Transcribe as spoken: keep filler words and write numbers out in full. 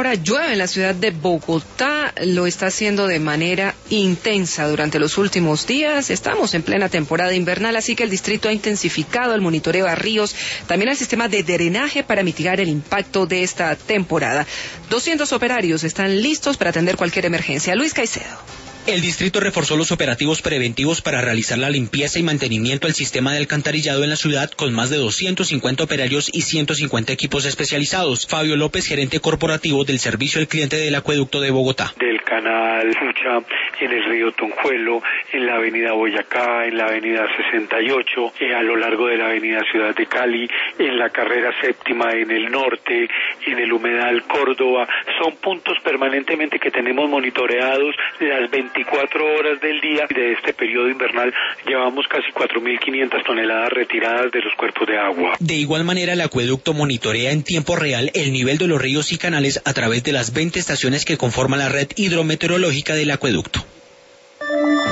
ahora llueve en la ciudad de Bogotá, lo está haciendo de manera intensa durante los últimos días. Estamos en plena temporada invernal, así que el distrito ha intensificado el monitoreo a ríos, también el sistema de drenaje para mitigar el impacto de esta temporada. doscientos operarios están listos para atender cualquier emergencia. Luis Caicedo. El distrito reforzó los operativos preventivos para realizar la limpieza y mantenimiento del sistema de alcantarillado en la ciudad con más de doscientos cincuenta operarios y ciento cincuenta equipos especializados. Fabio López, gerente corporativo del Servicio al Cliente del Acueducto de Bogotá. Del canal Fucha, en el río Tonjuelo, en la avenida Boyacá, en la avenida sesenta y ocho, eh, a lo largo de la avenida Ciudad de Cali, en la carrera séptima en el norte, en el humedal Córdoba. Son puntos permanentemente que tenemos monitoreados las veinticuatro horas del día. De este periodo invernal llevamos casi cuatro mil quinientas toneladas retiradas de los cuerpos de agua. De igual manera, el acueducto monitorea en tiempo real el nivel de los ríos y canales a través de las veinte estaciones que conforman la red hidrometeorológica del acueducto.